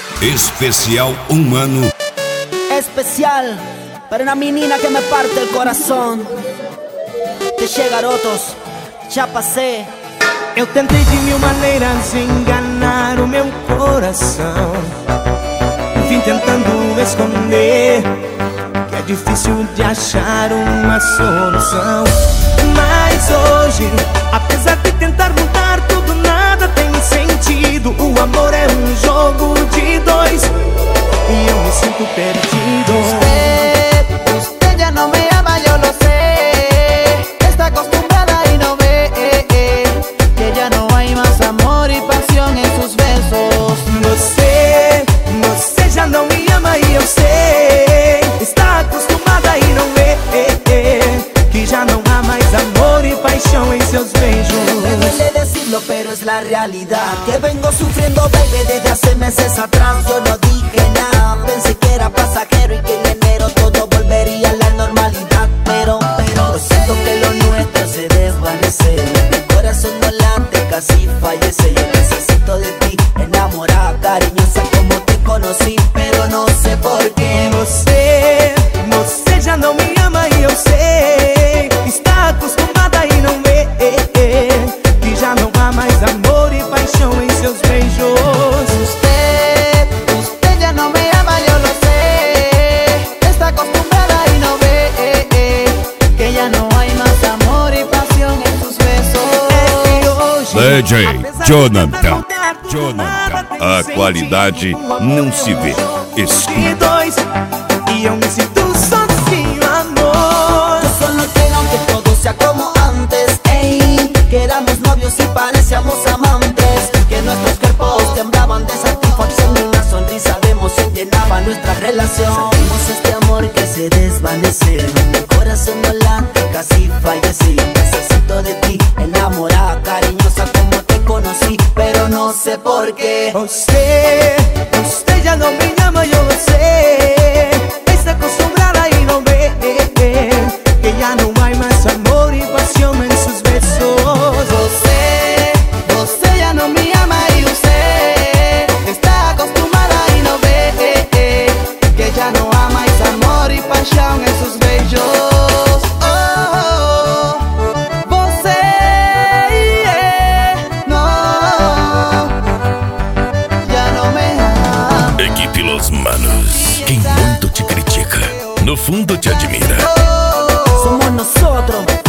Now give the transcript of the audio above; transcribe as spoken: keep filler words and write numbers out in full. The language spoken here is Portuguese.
Especial um ano. Especial para una menina que me parte el corazón. Deixei garotos, já passei. Eu tentei de mil maneiras enganar o meu coração. Vim tentando esconder que é difícil de achar uma solução. Mas hoje, apesar de tentar mudar tudo, nada tem sentido. O amor é um jogo de dois e eu me sinto perdido. Usted, usted ya no me ama, yo lo sé. Está acostumbrada y no ve que ya no hay más amor y pasión en sus besos. Você, você já não me ama e eu sei. Está acostumada e não vê que já não há mais amor y paixão en seus beijos. Me duele decirlo, pero es la realidad. Que vengo sufriendo, baby, desde hace meses atrás. Yo no dije nada, pensé que era pasajero y que en enero todo volvería a la normalidad. Pero, pero, siento que lo nuestro se desvanece. Mi corazón no late, casi fallece. Yo necesito de ti, enamorada, cariñosa como te conocí, pero no sé por qué. Você, você já não me ama e eu sei. Está acostumada e não vê que já não há mais amor e paixão em seus beijos. Usted, usted ya no me ama, yo lo sé. Está acostumbrada y no ve que ya no hay más amor y pasión en sus besos. D J Jonathan. Jonathan, a qualidade não se vê, escuta. E eu me sinto sozinho, amor. Yo solo quiero que todo sea como antes, ey. Que éramos novios y parecíamos amantes. Que nuestros cuerpos temblaban de satisfacción y una sonrisa de emoción llenaba nuestra relación. Sentimos este amor que se desvanece. Mi corazón no late, casi fallecí. Necesito de ti, enamorada, cariñosa como te conocí, pero no sé por qué. Você, você já não me ama, eu lo sei. Está acostumbrada y no ve que ya no hay más amor y pasión en sus besos. Você, você ya no me ama y usted está acostumbrada y no ve que ya no hay más amor y pasión en sus beijos. Oh, você, yeah, no, ya no me ama. Equipe Los Manos. Quem muito te critica, no fundo te admira. Somos nosotros.